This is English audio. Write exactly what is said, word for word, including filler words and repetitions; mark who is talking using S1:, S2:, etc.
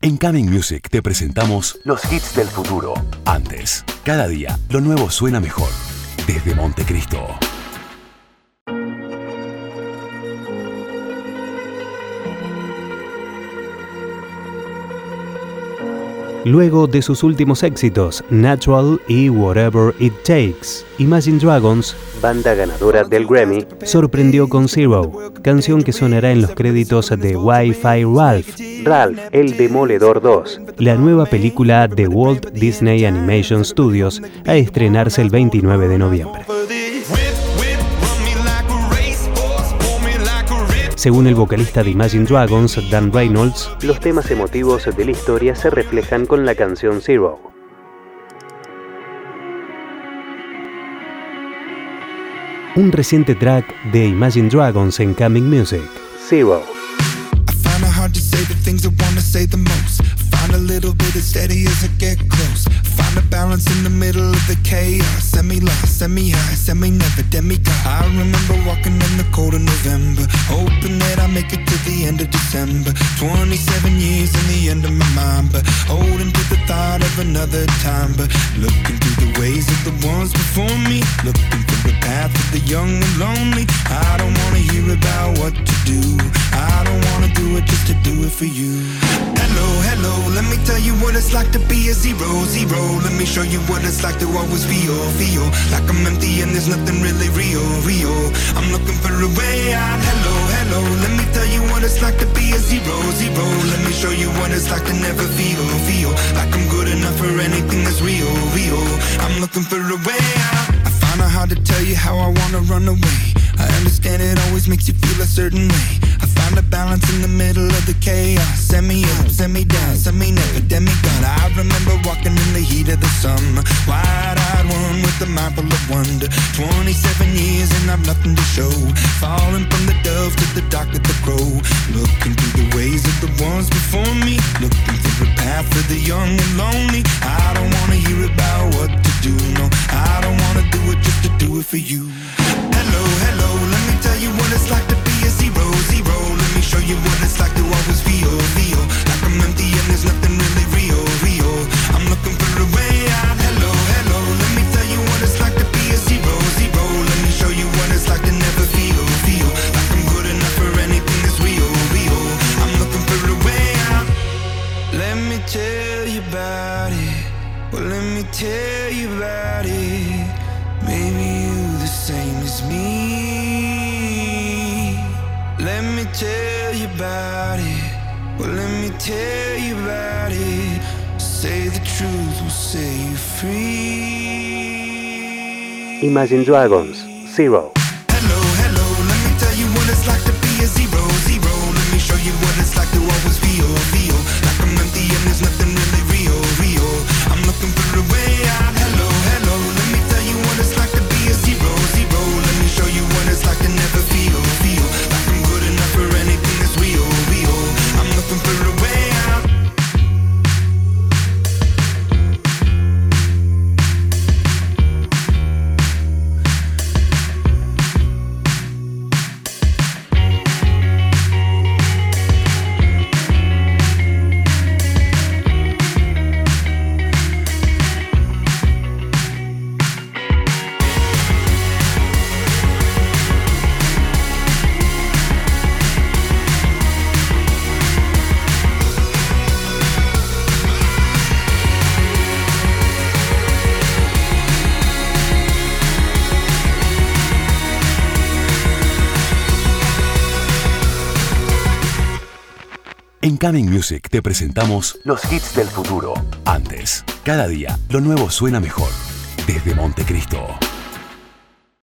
S1: En Coming Music te presentamos los hits del futuro. Antes, cada día, lo nuevo suena mejor. Desde Montecristo.
S2: Luego de sus últimos éxitos, Natural y Whatever It Takes, Imagine Dragons, banda ganadora del Grammy, sorprendió con Zero, canción que sonará en los créditos de Wi-Fi Ralph, Ralph el Demoledor dos, la nueva película de Walt Disney Animation Studios, a estrenarse el veintinueve de noviembre. Según el vocalista de Imagine Dragons, Dan Reynolds, los temas emotivos de la historia se reflejan con la canción Zero. Un reciente track de Imagine Dragons en Coming Music, Zero.
S3: Find a balance in the middle of the chaos. Semi-lost, semi-high, semi-never, demigod. I remember walking in the cold of November, hoping that I make it to the end of December. Twenty-seven years in the end of my mind, but holding to the thought of another time. But looking through the ways of the ones before me, looking through the path of the young and lonely. I don't wanna hear about what to do. I don't wanna do it just to do it for you. Hello, hello, let me tell you what it's like to be a zero, zero. Let me show you what it's like to always feel, feel like I'm empty and there's nothing really real, real. I'm looking for a way out. Hello, hello, let me tell you what it's like to be a zero, zero. Let me show you what it's like to never feel, feel like I'm good enough for anything that's real, real. I'm looking for a way out. I find it hard to tell you how I wanna run away. I understand it always makes you feel a certain way. I find a balance in the middle of the chaos. Send me up, send me down, send me never, demigod. I remember walking in the heat of the summer, wide-eyed one with a mind full of wonder. Twenty-seven years and I've nothing to show. Falling from the dove to the dark of the crow. Looking through the ways of the ones before me, looking through the path of the young and lonely. I don't wanna hear about what to do, no. I don't wanna do it just to do it for you. Hello, hello, let me tell you what it's like to be a zero, zero. Let me show you what it's like to always feel, feel like I'm empty and there's nothing really real, real. I'm looking for a way out. Hello, hello, let me tell you what it's like to be a zero, zero. Let me show you what it's like to never feel, feel like I'm good enough for anything that's real, real. I'm looking for a way out. Let me tell you about it. Well, let me tell you about it. Maybe you the same as me. Let me tell you about it. Well, let me tell you about it. Say the truth will set you free.
S2: Imagine Dragons, Zero.
S3: Hello, hello, let me tell you what it's like to be a zero, zero. Let me show you what it's like to always feel, feel like I'm empty and there's nothing really real, real. I'm looking for a way out. Hello, hello, let me tell you what it's like to be a zero, zero. Let me show you what it's like to never feel, feel like I'm good enough for anything that's real, real. I'm looking for a way out.
S1: En Coming Music te presentamos los hits del futuro. Antes, cada día, lo nuevo suena mejor. Desde Montecristo.